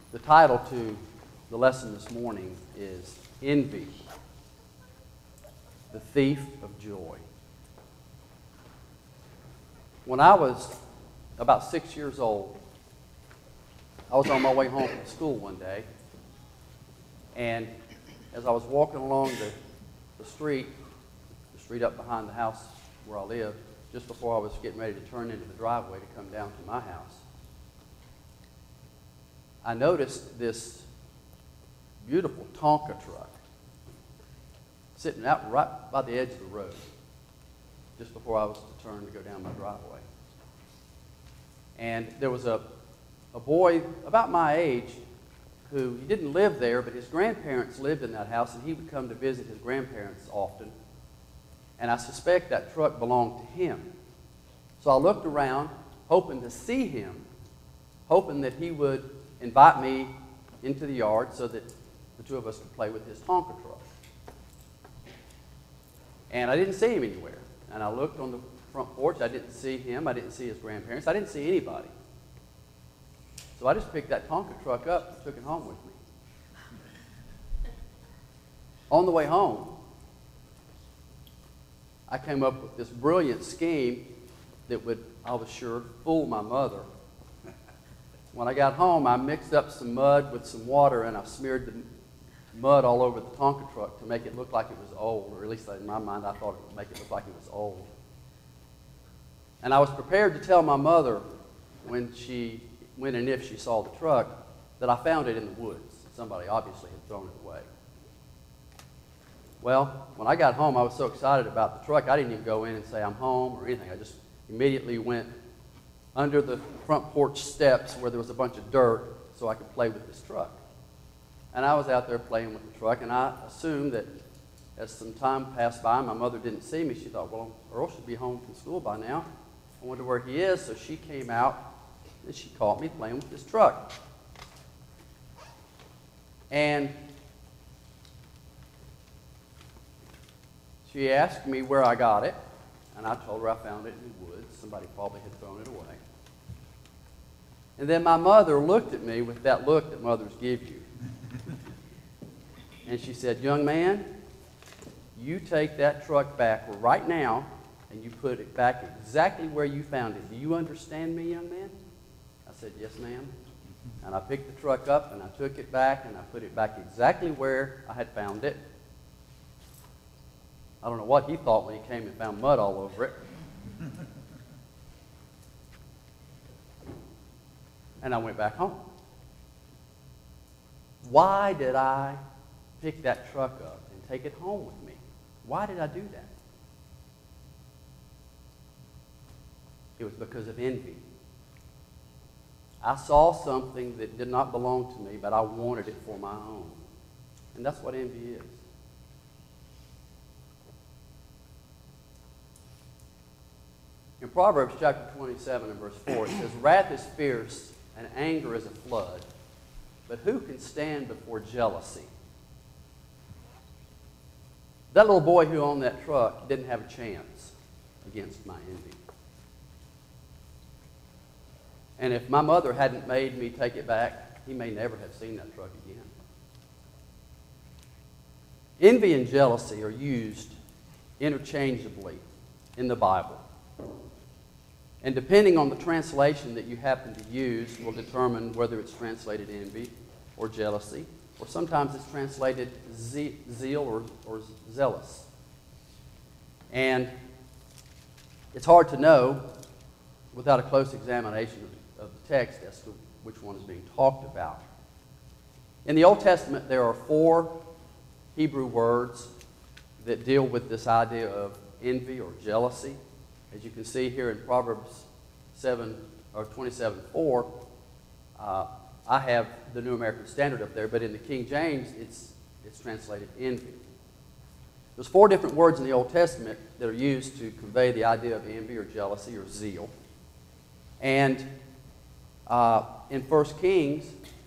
The title to the lesson this morning is Envy, the Thief of Joy. When I was about 6 years old, I was on my way home from school one day, and as I was walking along the street up behind the house where I live, just before I was getting ready to turn into the driveway to come down to my house, I noticed this beautiful Tonka truck sitting out right by the edge of the road, just before I was to turn to go down my driveway. And there was a boy about my age who, he didn't live there, but his grandparents lived in that house, and he would come to visit his grandparents often. And I suspect that truck belonged to him. So I looked around, hoping to see him, hoping that he would invite me into the yard so that the two of us could play with his Tonka truck. And I didn't see him anywhere. And I looked on the front porch. I didn't see him. I didn't see his grandparents. I didn't see anybody. So I just picked that Tonka truck up and took it home with me. On the way home, I came up with this brilliant scheme that would, I was sure, fool my mother. When I got home, I mixed up some mud with some water, and I smeared the mud all over the Tonka truck to make it look like it was old, or at least in my mind I thought it would make it look like it was old. And I was prepared to tell my mother when and if she saw the truck that I found it in the woods. Somebody obviously had thrown it away. Well, when I got home, I was so excited about the truck, I didn't even go in and say I'm home or anything. I just immediately went under the front porch steps where there was a bunch of dirt so I could play with this truck. And I was out there playing with the truck, and I assumed that as some time passed by, my mother didn't see me. She thought, well, Earl should be home from school by now. I wonder where he is. So she came out, and she caught me playing with this truck. And she asked me where I got it, and I told her I found it in the woods. Somebody probably had thrown it away. And then my mother looked at me with that look that mothers give you. And she said, young man, you take that truck back right now, and you put it back exactly where you found it. Do you understand me, young man? I said, yes, ma'am. And I picked the truck up, and I took it back, and I put it back exactly where I had found it. I don't know what he thought when he came and found mud all over it. And I went back home. Why did I pick that truck up and take it home with me? Why did I do that? It was because of envy. I saw something that did not belong to me, but I wanted it for my own. And that's what envy is. In Proverbs chapter 27 and verse 4, it says, wrath is fierce and anger is a flood, but who can stand before jealousy? That little boy who owned that truck didn't have a chance against my envy. And if my mother hadn't made me take it back, he may never have seen that truck again. Envy and jealousy are used interchangeably in the Bible. And depending on the translation that you happen to use will determine whether it's translated envy or jealousy, or sometimes it's translated zeal or zealous. And it's hard to know without a close examination of the text as to which one is being talked about. In the Old Testament, there are 4 Hebrew words that deal with this idea of envy or jealousy. As you can see here in Proverbs 27:4, I have the New American Standard up there, but in the King James, it's translated envy. There's 4 different words in the Old Testament that are used to convey the idea of envy or jealousy or zeal. And in 1 Kings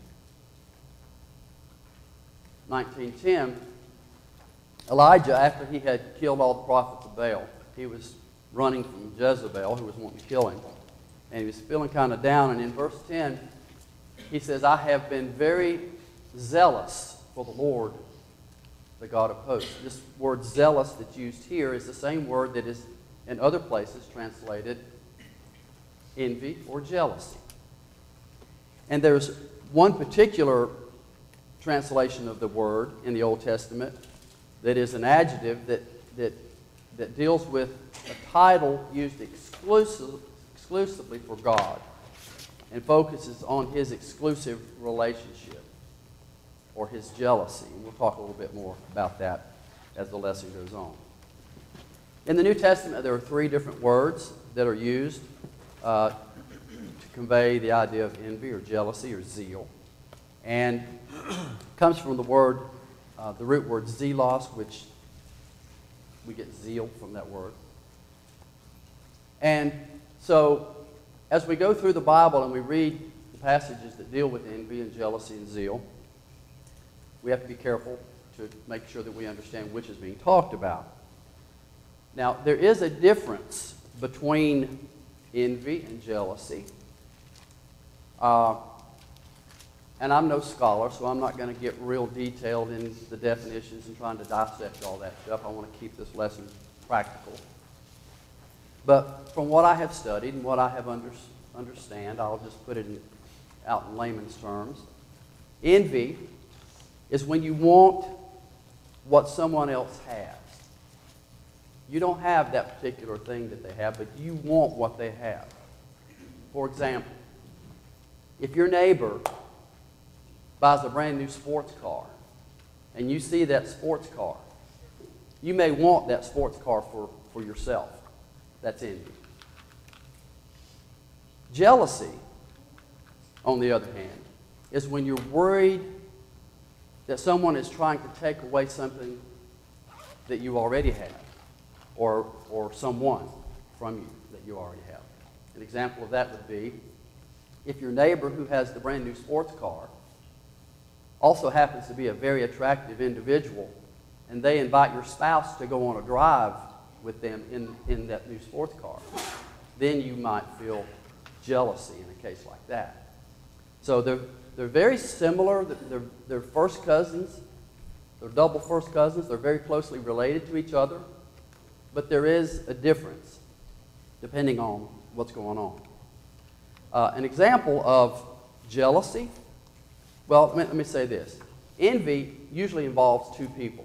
19:10, Elijah, after he had killed all the prophets of Baal, he was running from Jezebel, who was wanting to kill him. And he was feeling kind of down. And in verse 10, he says, I have been very zealous for the Lord, the God of hosts. This word zealous that's used here is the same word that is in other places translated envy or jealousy. And there's one particular translation of the word in the Old Testament that is an adjective that deals with a title used exclusively for God and focuses on his exclusive relationship or his jealousy. And we'll talk a little bit more about that as the lesson goes on. In the New Testament, there are 3 different words that are used to convey the idea of envy or jealousy or zeal. And it comes from the root word zelos, which we get zeal from that word. And so, as we go through the Bible and we read the passages that deal with envy and jealousy and zeal, we have to be careful to make sure that we understand which is being talked about. Now, there is a difference between envy and jealousy. And I'm no scholar, so I'm not going to get real detailed in the definitions and trying to dissect all that stuff. I want to keep this lesson practical. But from what I have studied and what I have understand, I'll just put it out in layman's terms. Envy is when you want what someone else has. You don't have that particular thing that they have, but you want what they have. For example, if your neighbor buys a brand new sports car and you see that sports car, you may want that sports car for yourself. That's envy. Jealousy, on the other hand, is when you're worried that someone is trying to take away something that you already have, or someone from you that you already have. An example of that would be if your neighbor who has the brand new sports car also happens to be a very attractive individual, and they invite your spouse to go on a drive with them in that new sports car, then you might feel jealousy in a case like that. So they're very similar. They're first cousins. They're double first cousins. They're very closely related to each other. But there is a difference depending on what's going on. An example of jealousy, well, let me say this. Envy usually involves 2 people.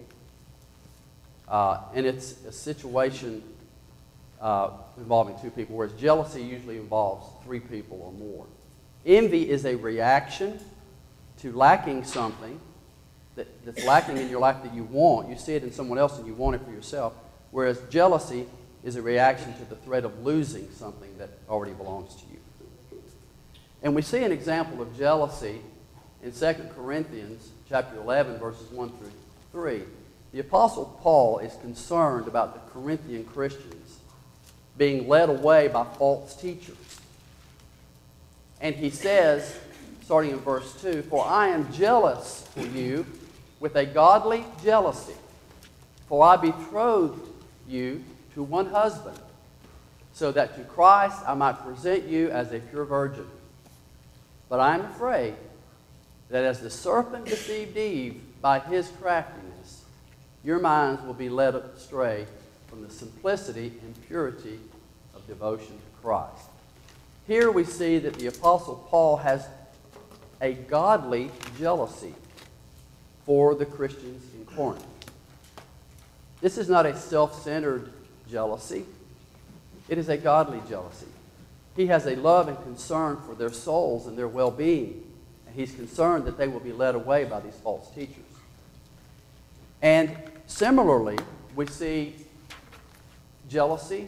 And it's a situation involving 2 people, whereas jealousy usually involves 3 people or more. Envy is a reaction to lacking something that's lacking in your life that you want. You see it in someone else and you want it for yourself, whereas jealousy is a reaction to the threat of losing something that already belongs to you. And we see an example of jealousy in 2 Corinthians chapter 11, verses 1 through 3. The Apostle Paul is concerned about the Corinthian Christians being led away by false teachers. And he says, starting in verse 2, "For I am jealous for you with a godly jealousy, for I betrothed you to one husband, so that to Christ I might present you as a pure virgin. But I am afraid that as the serpent deceived Eve by his craftiness, your minds will be led astray from the simplicity and purity of devotion to Christ." Here we see that the Apostle Paul has a godly jealousy for the Christians in Corinth. This is not a self-centered jealousy. It is a godly jealousy. He has a love and concern for their souls and their well-being. And he's concerned that they will be led away by these false teachers. And similarly, we see jealousy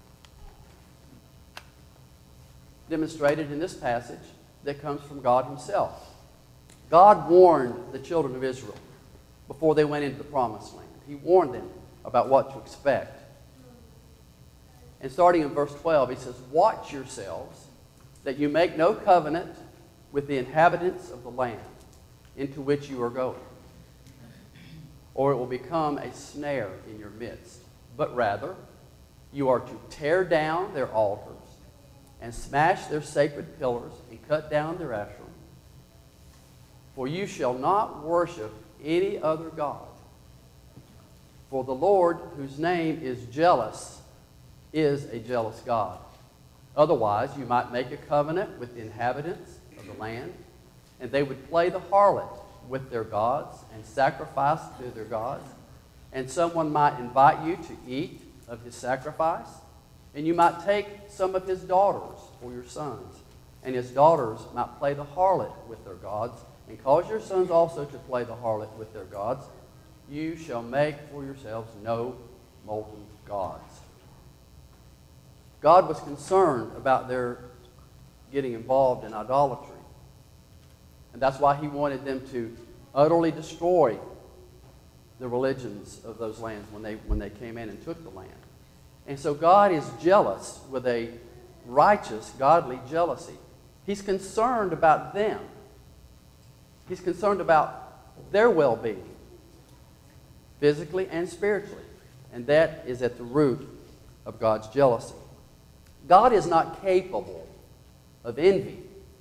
demonstrated in this passage that comes from God himself. God warned the children of Israel before they went into the promised land. He warned them about what to expect. And starting in verse 12, he says, "Watch yourselves that you make no covenant with the inhabitants of the land into which you are going, or it will become a snare in your midst. But rather, you are to tear down their altars and smash their sacred pillars and cut down their Asherim. For you shall not worship any other god. For the Lord, whose name is jealous, is a jealous God. Otherwise, you might make a covenant with the inhabitants of the land, and they would play the harlot with their gods and sacrifice to their gods. And someone might invite you to eat of his sacrifice, and you might take some of his daughters for your sons, and his daughters might play the harlot with their gods, and cause your sons also to play the harlot with their gods. You shall make for yourselves no molten gods. God was concerned about their getting involved in idolatry. And that's why he wanted them to utterly destroy the religions of those lands when they came in and took the land. And so God is jealous with a righteous, godly jealousy. He's concerned about them. He's concerned about their well-being, physically and spiritually. And that is at the root of God's jealousy. God is not capable of envy.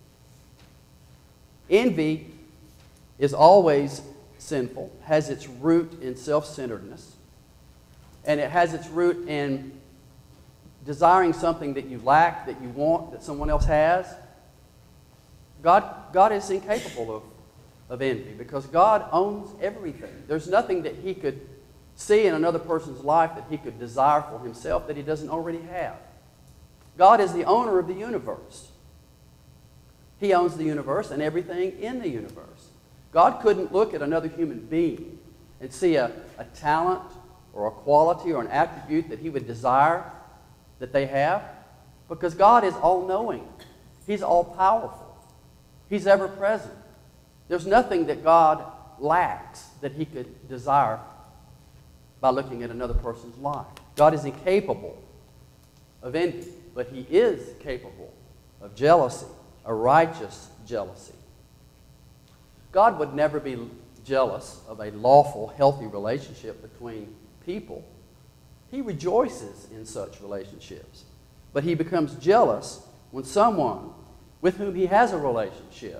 Envy is always sinful, has its root in self-centeredness, and it has its root in desiring something that you lack, that you want, that someone else has. God is incapable of envy because God owns everything. There's nothing that he could see in another person's life that he could desire for himself that he doesn't already have. God is the owner of the universe. He owns the universe and everything in the universe. God couldn't look at another human being and see a talent or a quality or an attribute that he would desire that they have, because God is all-knowing. He's all-powerful. He's ever-present. There's nothing that God lacks that he could desire by looking at another person's life. God is incapable of envy, but he is capable of jealousy, a righteous jealousy. God would never be jealous of a lawful, healthy relationship between people. He rejoices in such relationships. But he becomes jealous when someone with whom he has a relationship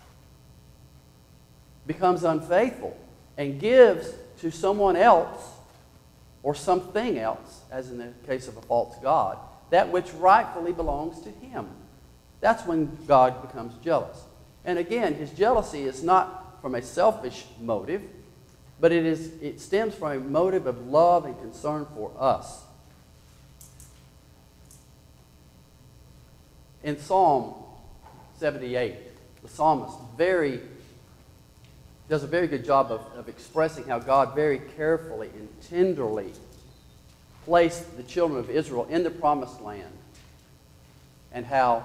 becomes unfaithful and gives to someone else or something else, as in the case of a false god, that which rightfully belongs to him. That's when God becomes jealous. And again, his jealousy is not from a selfish motive, but it stems from a motive of love and concern for us. In Psalm 78, the psalmist does a very good job of expressing how God very carefully and tenderly placed the children of Israel in the promised land and how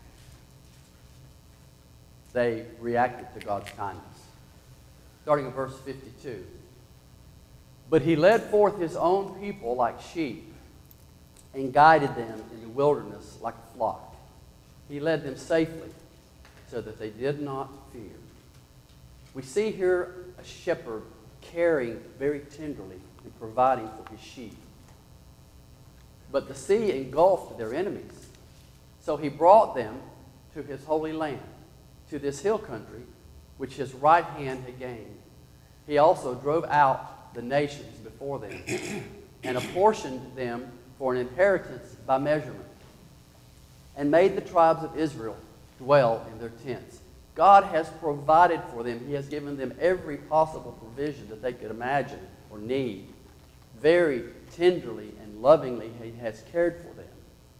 they reacted to God's kindness. Starting in verse 52. But he led forth his own people like sheep and guided them in the wilderness like a flock. He led them safely so that they did not fear. We see here a shepherd caring very tenderly and providing for his sheep. But the sea engulfed their enemies. So he brought them to his holy land, to this hill country, which his right hand had gained. He also drove out the nations before them and apportioned them for an inheritance by measurement, and made the tribes of Israel dwell in their tents. God has provided for them. He has given them every possible provision that they could imagine or need. Very tenderly and lovingly he has cared for them.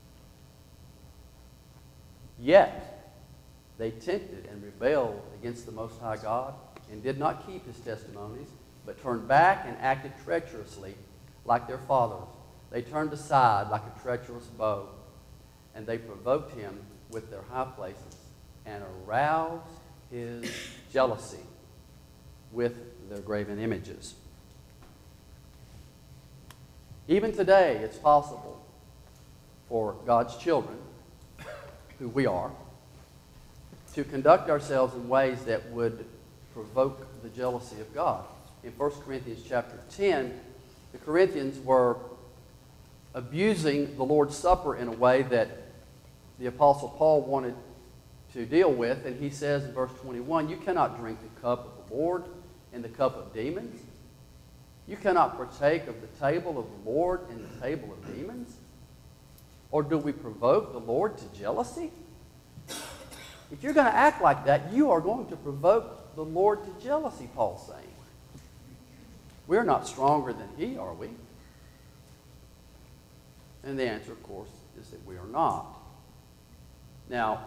Yet they tempted and rebelled against the Most High God and did not keep his testimonies, but turned back and acted treacherously like their fathers. They turned aside like a treacherous bow, and they provoked him with their high places and aroused his jealousy with their graven images. Even today, it's possible for God's children, who we are, to conduct ourselves in ways that would provoke the jealousy of God. In 1 Corinthians chapter 10, the Corinthians were abusing the Lord's Supper in a way that the Apostle Paul wanted to deal with, and he says in verse 21, you cannot drink the cup of the Lord and the cup of demons. You cannot partake of the table of the Lord and the table of demons. Or do we provoke the Lord to jealousy? If you're going to act like that, you are going to provoke the Lord to jealousy, Paul's saying. We're not stronger than he, are we? And the answer, of course, is that we are not. Now,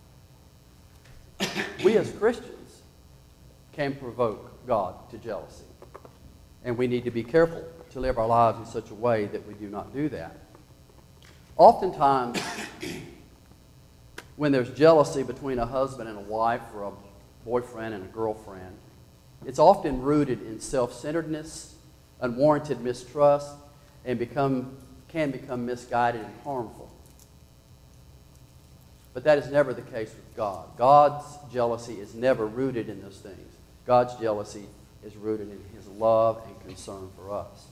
we as Christians can provoke God to jealousy. And we need to be careful to live our lives in such a way that we do not do that. Oftentimes, when there's jealousy between a husband and a wife, or a boyfriend and a girlfriend, it's often rooted in self-centeredness, unwarranted mistrust, and can become misguided and harmful. But that is never the case with God. God's jealousy is never rooted in those things. God's jealousy is rooted in his love and concern for us.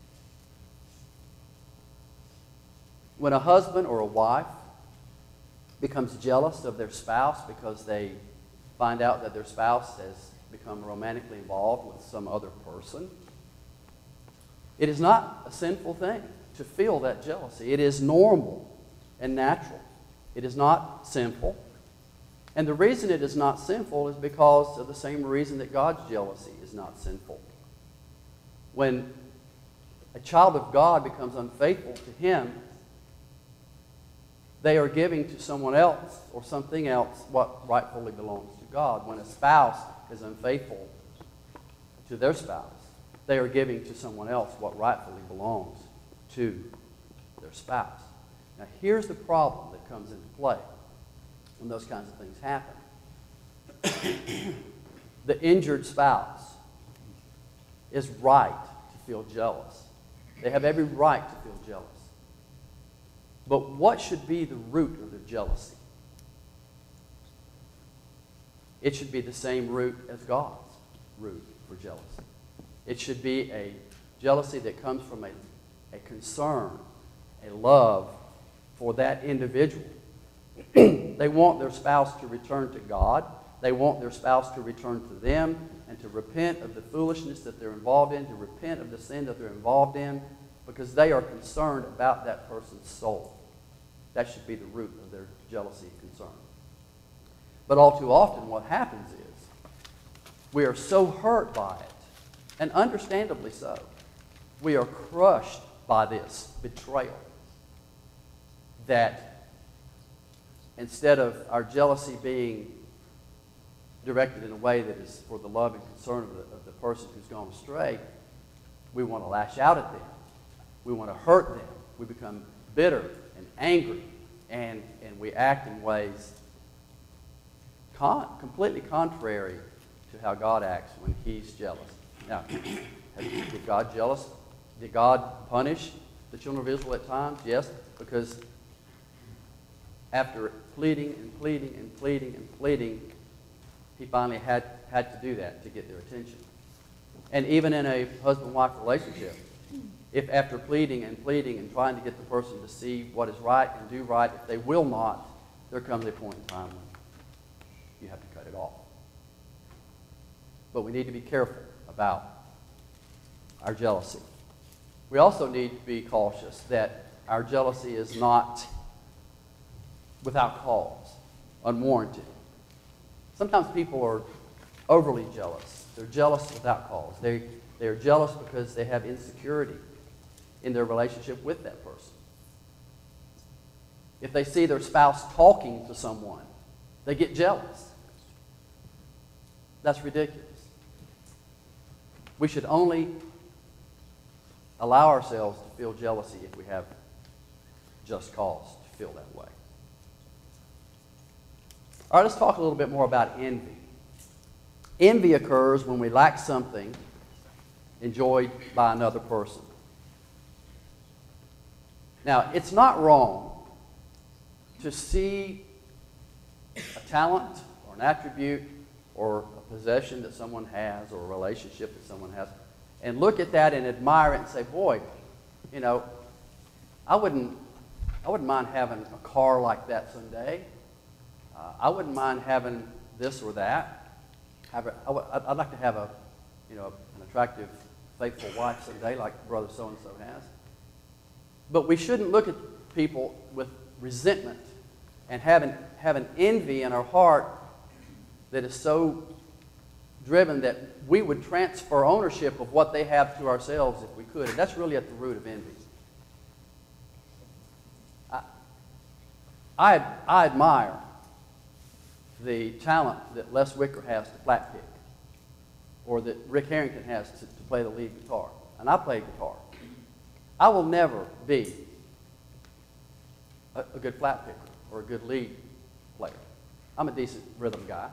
When a husband or a wife becomes jealous of their spouse because they find out that their spouse has become romantically involved with some other person, it is not a sinful thing to feel that jealousy. It is normal and natural. It is not sinful. And the reason it is not sinful is because of the same reason that God's jealousy is not sinful. When a child of God becomes unfaithful to him, they are giving to someone else or something else what rightfully belongs to God. When a spouse is unfaithful to their spouse, they are giving to someone else what rightfully belongs to their spouse. Now, here's the problem that comes into play when those kinds of things happen. The injured spouse is right to feel jealous. They have every right to feel jealous. But what should be the root of their jealousy? It should be the same root as God's root for jealousy. It should be a jealousy that comes from a concern, a love for that individual. They want their spouse to return to God. They want their spouse to return to them and to repent of the foolishness that they're involved in, to repent of the sin that they're involved in, because they are concerned about that person's soul. That should be the root of their jealousy and concern. But all too often what happens is we are so hurt by it, and understandably so. We are crushed by this betrayal that instead of our jealousy being directed in a way that is for the love and concern of the person who's gone astray, we want to lash out at them. We want to hurt them. We become bitter and angry, and we act in ways completely contrary to how God acts when he's jealous. Now, did God jealous? Did God punish the children of Israel at times? Yes, because after pleading and pleading and pleading and pleading, he finally had to do that to get their attention. And even in a husband-wife relationship, if after pleading and pleading and trying to get the person to see what is right and do right, if they will not, there comes a point in time when you have to cut it off. But we need to be careful about our jealousy. We also need to be cautious that our jealousy is not without cause, unwarranted. Sometimes people are overly jealous. They're jealous without cause. They are jealous because they have insecurity in their relationship with that person. If they see their spouse talking to someone, they get jealous. That's ridiculous. We should only allow ourselves to feel jealousy if we have just cause to feel that way. All right, let's talk a little bit more about envy. Envy occurs when we lack something enjoyed by another person. Now, it's not wrong to see a talent or an attribute or a possession that someone has or a relationship that someone has and look at that and admire it and say, boy, you know, I wouldn't mind having a car like that someday. I wouldn't mind having this or that. I'd like to have an attractive, faithful wife someday, like brother so-and-so has. But we shouldn't look at people with resentment and have an envy in our heart that is so driven that we would transfer ownership of what they have to ourselves if we could. And that's really at the root of envy. I admire the talent that Les Wicker has to flat pick, or that Rick Harrington has to play the lead guitar. And I play guitar. I will never be a good flat picker or a good lead player. I'm a decent rhythm guy.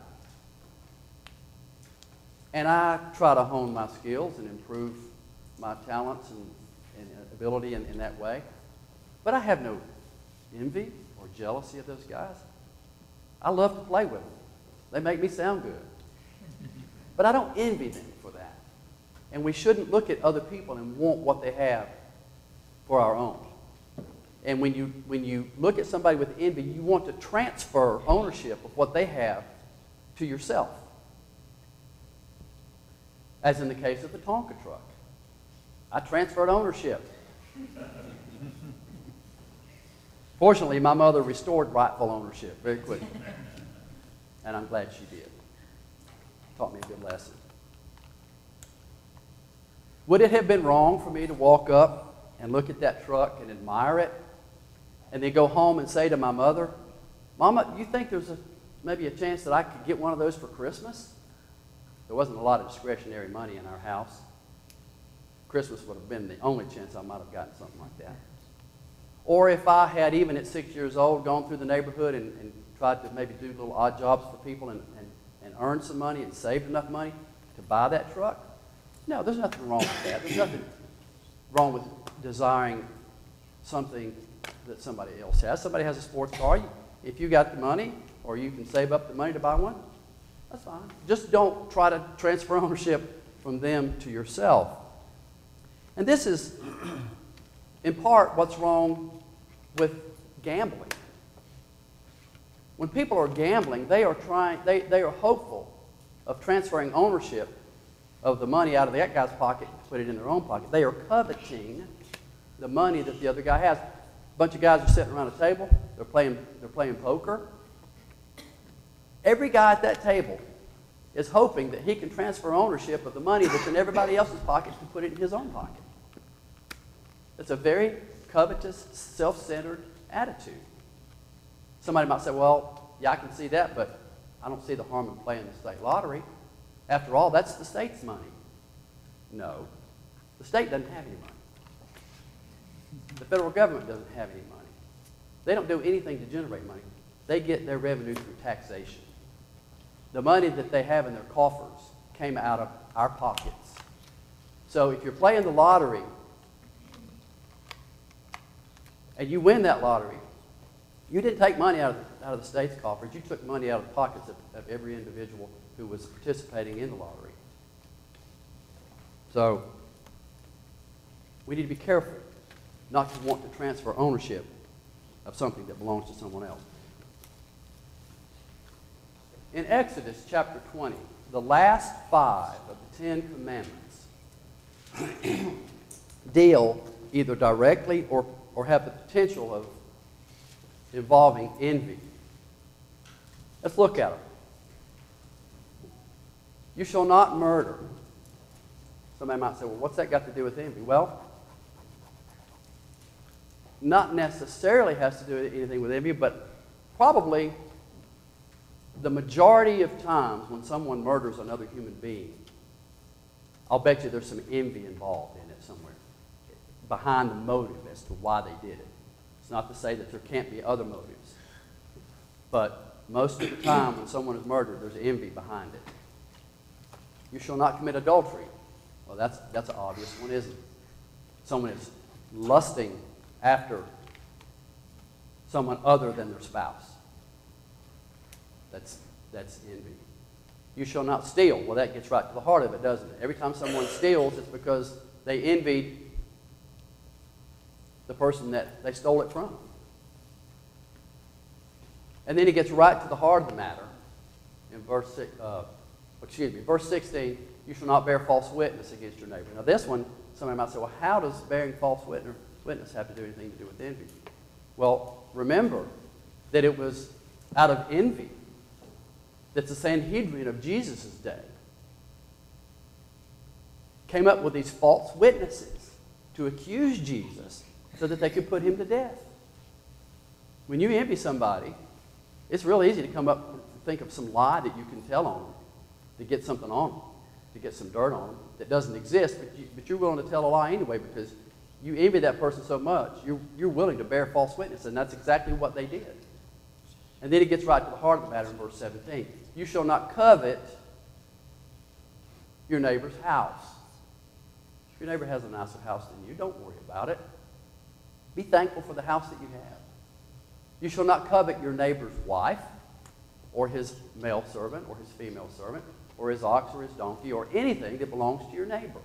And I try to hone my skills and improve my talents and ability in that way. But I have no envy or jealousy of those guys. I love to play with them. They make me sound good. But I don't envy them for that. And we shouldn't look at other people and want what they have for our own. And when you look at somebody with envy, you want to transfer ownership of what they have to yourself. As in the case of the Tonka truck. I transferred ownership. Fortunately, my mother restored rightful ownership very quickly. And I'm glad she did. Taught me a good lesson. Would it have been wrong for me to walk up and look at that truck and admire it, and then go home and say to my mother, Mama, do you think there's maybe a chance that I could get one of those for Christmas? There wasn't a lot of discretionary money in our house. Christmas would have been the only chance I might have gotten something like that. Or if I had, even at 6 years old, gone through the neighborhood and tried to maybe do little odd jobs for people and earned some money and saved enough money to buy that truck. No, there's nothing wrong with that. There's nothing wrong with desiring something that somebody else has. Somebody has a sports car. If you got the money, or you can save up the money to buy one, that's fine. Just don't try to transfer ownership from them to yourself. And this is, in part, what's wrong with gambling. When people are gambling, they are hopeful of transferring ownership of the money out of that guy's pocket to put it in their own pocket. They are coveting the money that the other guy has. A bunch of guys are sitting around a table. They're playing poker. Every guy at that table is hoping that he can transfer ownership of the money that's in everybody else's pocket to put it in his own pocket. It's a very covetous, self-centered attitude. Somebody might say, well, yeah, I can see that, but I don't see the harm in playing the state lottery. After all, that's the state's money. No, the state doesn't have any money. The federal government doesn't have any money. They don't do anything to generate money. They get their revenue through taxation. The money that they have in their coffers came out of our pockets. So if you're playing the lottery and you win that lottery, you didn't take money out of the state's coffers. You took money out of the pockets of every individual who was participating in the lottery. So we need to be careful not to want to transfer ownership of something that belongs to someone else. In Exodus chapter 20, the last 5 of the 10 Commandments deal either directly or have the potential of involving envy. Let's look at them. You shall not murder. Somebody might say, well, what's that got to do with envy? Well, not necessarily has to do anything with envy, but probably the majority of times when someone murders another human being, I'll bet you there's some envy involved in it somewhere, behind the motive as to why they did it. It's not to say that there can't be other motives, but most of the time when someone is murdered, there's envy behind it. You shall not commit adultery. Well, that's an obvious one, isn't it? Someone is lusting after someone other than their spouse. That's envy. You shall not steal. Well, that gets right to the heart of it, doesn't it? Every time someone steals, it's because they envied the person that they stole it from. And then he gets right to the heart of the matter in verse 16, you shall not bear false witness against your neighbor. Now this one, somebody might say, well, how does bearing false witness have to do anything to do with envy? Well, remember that it was out of envy that the Sanhedrin of Jesus' day came up with these false witnesses to accuse Jesus so that they could put him to death. When you envy somebody, it's real easy to come up and think of some lie that you can tell on them to get something on them, to get some dirt on them that doesn't exist, but you're willing to tell a lie anyway because you envy that person so much, you're willing to bear false witness, and that's exactly what they did. And then it gets right to the heart of the matter in verse 17. You shall not covet your neighbor's house. If your neighbor has a nicer house than you, don't worry about it. Be thankful for the house that you have. You shall not covet your neighbor's wife, or his male servant, or his female servant, or his ox, or his donkey, or anything that belongs to your neighbor.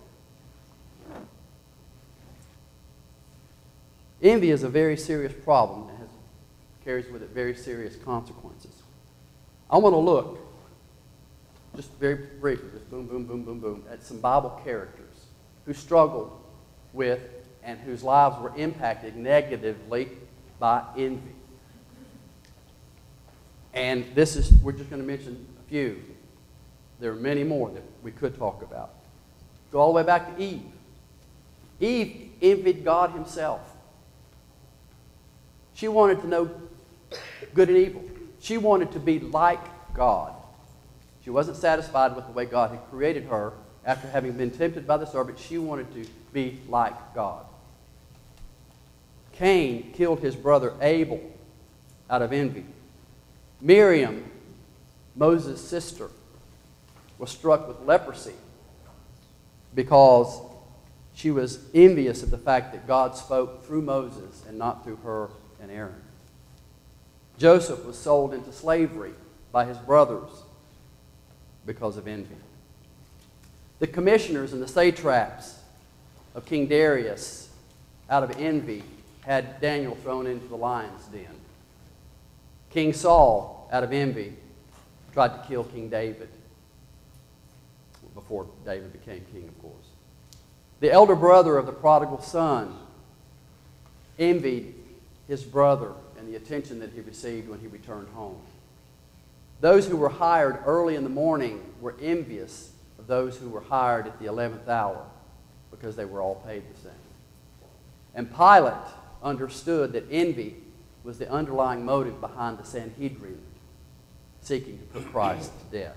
Envy is a very serious problem and carries with it very serious consequences. I want to look, just very briefly, just boom, boom, boom, boom, boom, at some Bible characters who struggled with and whose lives were impacted negatively by envy. And we're just going to mention a few. There are many more that we could talk about. Go all the way back to Eve. Eve envied God himself. She wanted to know good and evil. She wanted to be like God. She wasn't satisfied with the way God had created her. After having been tempted by the serpent, she wanted to be like God. Cain killed his brother Abel out of envy. Miriam, Moses' sister, was struck with leprosy because she was envious of the fact that God spoke through Moses and not through her and Aaron. Joseph was sold into slavery by his brothers because of envy. The commissioners and the satraps of King Darius, out of envy, had Daniel thrown into the lion's den. King Saul, out of envy, tried to kill King David before David became king, of course. The elder brother of the prodigal son envied his brother and the attention that he received when he returned home. Those who were hired early in the morning were envious of those who were hired at the 11th hour because they were all paid the same. And Pilate understood that envy was the underlying motive behind the Sanhedrin seeking to put Christ to death.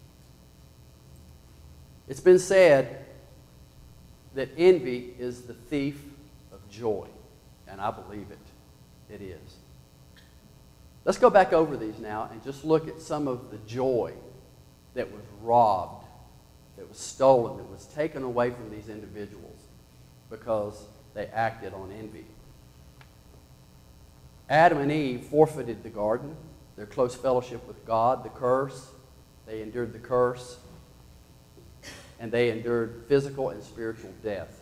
It's been said that envy is the thief of joy, and I believe it. It is. Let's go back over these now and just look at some of the joy that was robbed, that was stolen, that was taken away from these individuals because they acted on envy. Adam and Eve forfeited the garden, their close fellowship with God, the curse. They endured the curse, and they endured physical and spiritual death.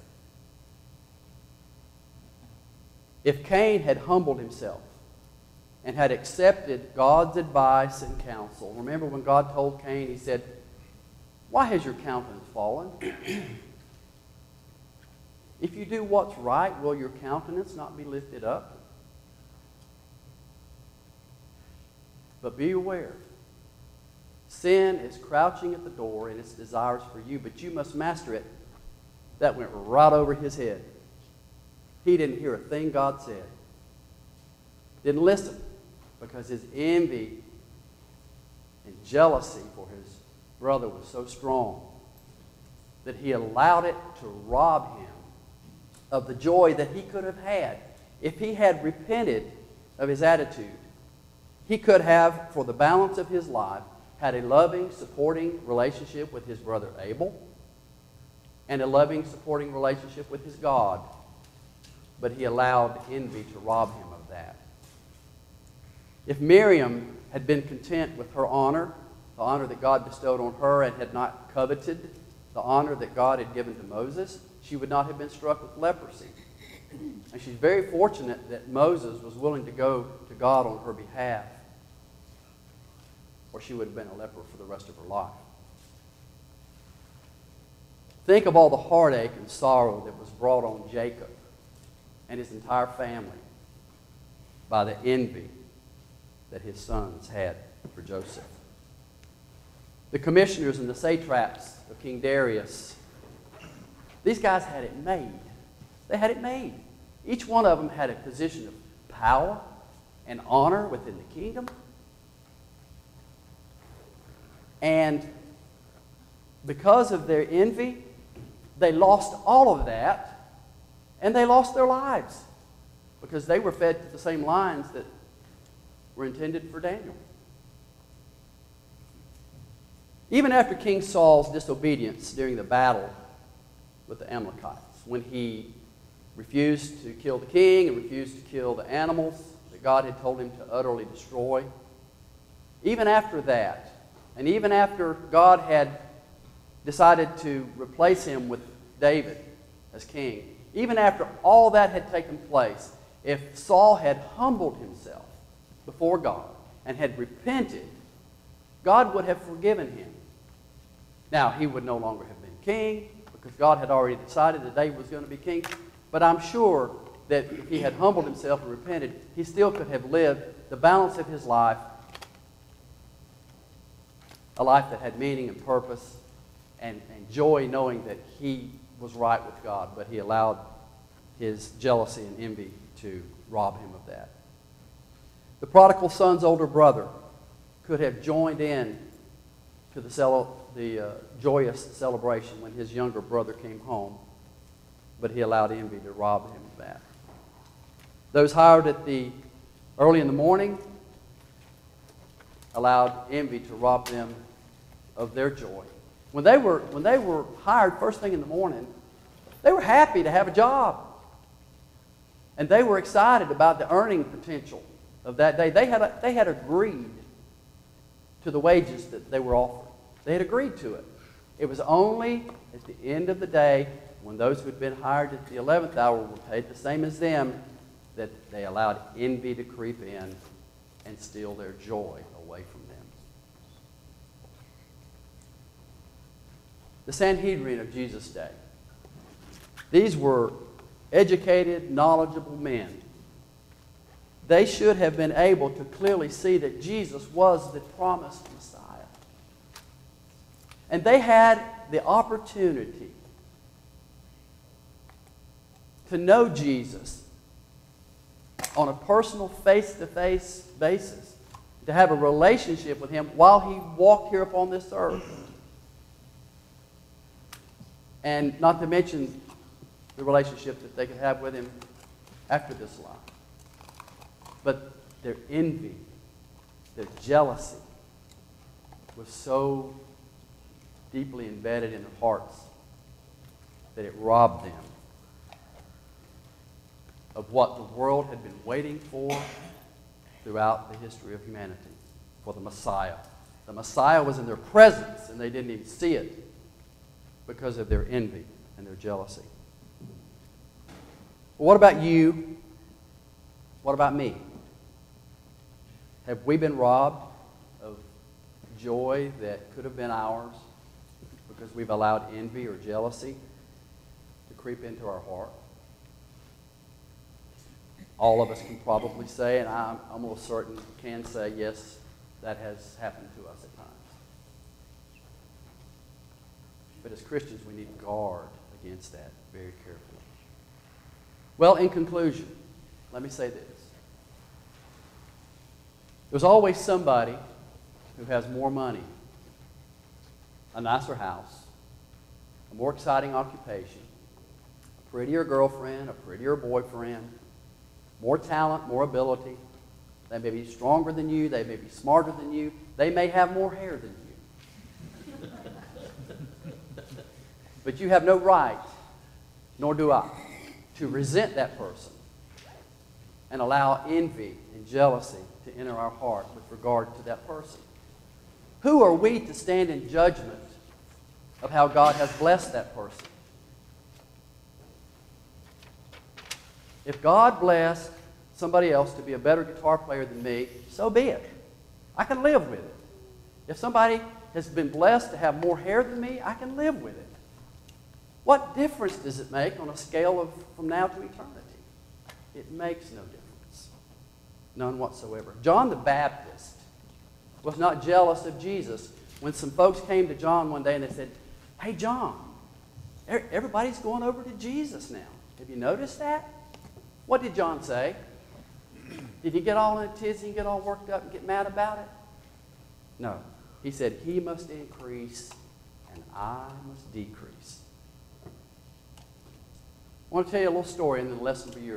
If Cain had humbled himself and had accepted God's advice and counsel, remember when God told Cain, he said, "Why has your countenance fallen? If you do what's right, will your countenance not be lifted up? But be aware, sin is crouching at the door and its desires for you, but you must master it." That went right over his head. He didn't hear a thing God said. Didn't listen because his envy and jealousy for his brother was so strong that he allowed it to rob him of the joy that he could have had. If he had repented of his attitude, he could have, for the balance of his life, had a loving, supporting relationship with his brother Abel and a loving, supporting relationship with his God. But he allowed envy to rob him of that. If Miriam had been content with her honor, the honor that God bestowed on her, and had not coveted the honor that God had given to Moses, she would not have been struck with leprosy. And she's very fortunate that Moses was willing to go to God on her behalf or she would have been a leper for the rest of her life. Think of all the heartache and sorrow that was brought on Jacob and his entire family by the envy that his sons had for Joseph. The commissioners and the satraps of King Darius, these guys had it made. They had it made. Each one of them had a position of power and honor within the kingdom. And because of their envy, they lost all of that, and they lost their lives because they were fed to the same lines that were intended for Daniel. Even after King Saul's disobedience during the battle with the Amalekites, when he refused to kill the king and refused to kill the animals that God had told him to utterly destroy, even after that, and even after God had decided to replace him with David as king, even after all that had taken place, if Saul had humbled himself before God and had repented, God would have forgiven him. Now, he would no longer have been king because God had already decided that David was going to be king, but I'm sure that if he had humbled himself and repented, he still could have lived the balance of his life, a life that had meaning and purpose and joy, knowing that he was right with God, but he allowed his jealousy and envy to rob him of that. The prodigal son's older brother could have joined in to the joyous celebration when his younger brother came home, but he allowed envy to rob him of that. Those hired early in the morning allowed envy to rob them of their joy. When they were hired first thing in the morning, they were happy to have a job. And they were excited about the earning potential of that day. They had agreed to the wages that they were offered. They had agreed to it. It was only at the end of the day, when those who had been hired at the 11th hour were paid the same as them, that they allowed envy to creep in and steal their joy away from them. The Sanhedrin of Jesus' day. These were educated, knowledgeable men. They should have been able to clearly see that Jesus was the promised Messiah. And they had the opportunity to know Jesus on a personal, face-to-face basis, to have a relationship with him while he walked here upon this earth. And not to mention the relationship that they could have with him after this life. But their envy, their jealousy was so deeply embedded in their hearts that it robbed them of what the world had been waiting for throughout the history of humanity, for the Messiah. The Messiah was in their presence, and they didn't even see it because of their envy and their jealousy. Well, what about you? What about me? Have we been robbed of joy that could have been ours because we've allowed envy or jealousy to creep into our heart? All of us can probably say, and I'm almost certain can say, yes, that has happened to us at times. But as Christians, we need to guard against that very carefully. Well, in conclusion, let me say this. There's always somebody who has more money, a nicer house, a more exciting occupation, a prettier girlfriend, a prettier boyfriend, more talent, more ability. They may be stronger than you. They may be smarter than you. They may have more hair than you. But you have no right, nor do I, to resent that person and allow envy and jealousy to enter our heart with regard to that person. Who are we to stand in judgment of how God has blessed that person? If God blessed somebody else to be a better guitar player than me, so be it. I can live with it. If somebody has been blessed to have more hair than me, I can live with it. What difference does it make on a scale of from now to eternity? It makes no difference. None whatsoever. John the Baptist was not jealous of Jesus when some folks came to John one day and they said, "Hey, John, everybody's going over to Jesus now. Have you noticed that?" What did John say? Did he get all in a tizzy and get all worked up and get mad about it? No. He said, "He must increase and I must decrease." I want to tell you a little story and then a lesson for yours.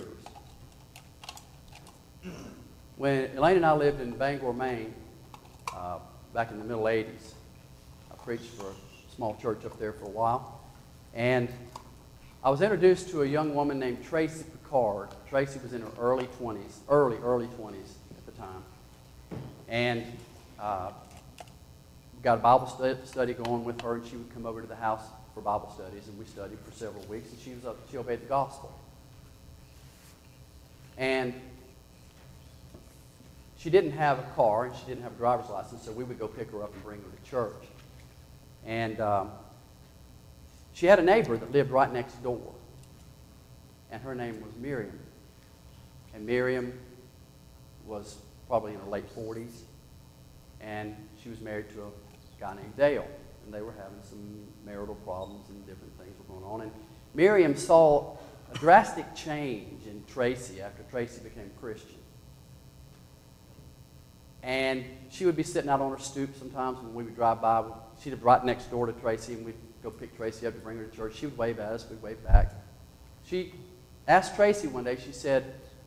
When Elaine and I lived in Bangor, Maine, back in the middle 80s, I preached for a small church up there for a while. And I was introduced to a young woman named Tracy Picard. Tracy was in her early 20s at the time. And got a Bible study going with her, and she would come over to the house for Bible studies, and we studied for several weeks, and she obeyed the gospel. And she didn't have a car, and she didn't have a driver's license, so we would go pick her up and bring her to church. And she had a neighbor that lived right next door, and her name was Miriam. And Miriam was probably in her late 40s, and she was married to a guy named Dale, and they were having some marital problems and different things were going on. And Miriam saw a drastic change in Tracy after Tracy became a Christian. And she would be sitting out on her stoop sometimes when we would drive by. She lived right next door to Tracy, and we'd go pick Tracy up to bring her to church. She would wave at us, we'd wave back. She asked Tracy one day, she said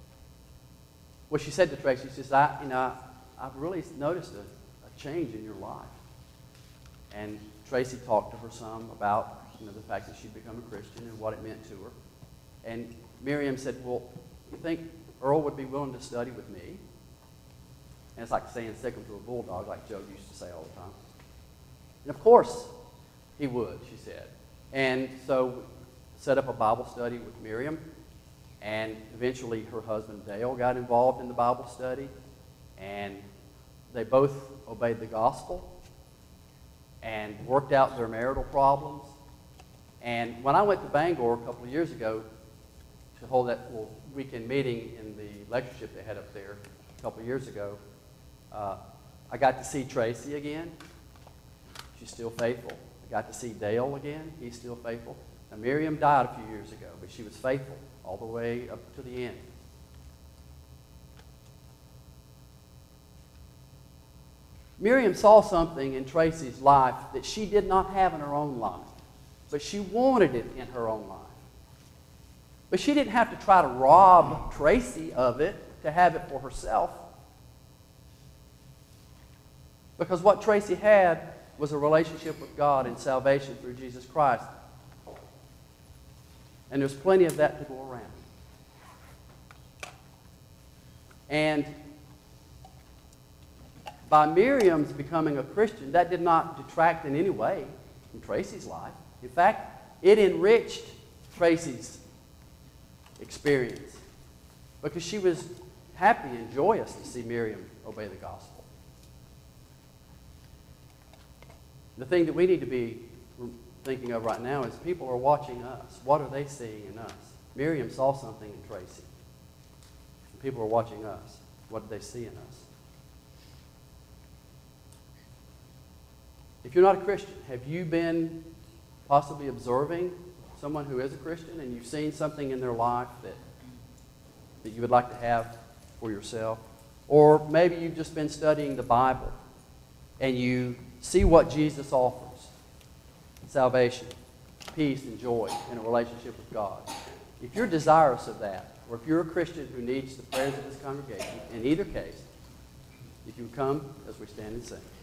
to Tracy, she says, I've really noticed a change in your life. And Tracy talked to her some about the fact that she'd become a Christian and what it meant to her. And Miriam said, "Well, you think Earl would be willing to study with me?" And it's like saying sick him to a bulldog, like Joe used to say all the time. And of course he would, she said. And so set up a Bible study with Miriam, and eventually her husband Dale got involved in the Bible study, and they both obeyed the gospel and worked out their marital problems. And when I went to Bangor a couple of years ago to hold that little weekend meeting in the lectureship they had up there a couple of years ago, I got to see Tracy again. She's still faithful. I got to see Dale again. He's still faithful. Now, Miriam died a few years ago, but she was faithful all the way up to the end. Miriam saw something in Tracy's life that she did not have in her own life, but she wanted it in her own life. But she didn't have to try to rob Tracy of it to have it for herself, because what Tracy had was a relationship with God and salvation through Jesus Christ. And there's plenty of that to go around. And by Miriam's becoming a Christian, that did not detract in any way from Tracy's life. In fact, it enriched Tracy's experience, because she was happy and joyous to see Miriam obey the gospel. The thing that we need to be thinking of right now is people are watching us. What are they seeing in us? Miriam saw something in Tracy. People are watching us. What do they see in us? If you're not a Christian, have you been possibly observing someone who is a Christian and you've seen something in their life that you would like to have for yourself? Or maybe you've just been studying the Bible and you see what Jesus offers: salvation, peace, and joy in a relationship with God. If you're desirous of that, or if you're a Christian who needs the prayers of this congregation, in either case, if you would come as we stand and sing.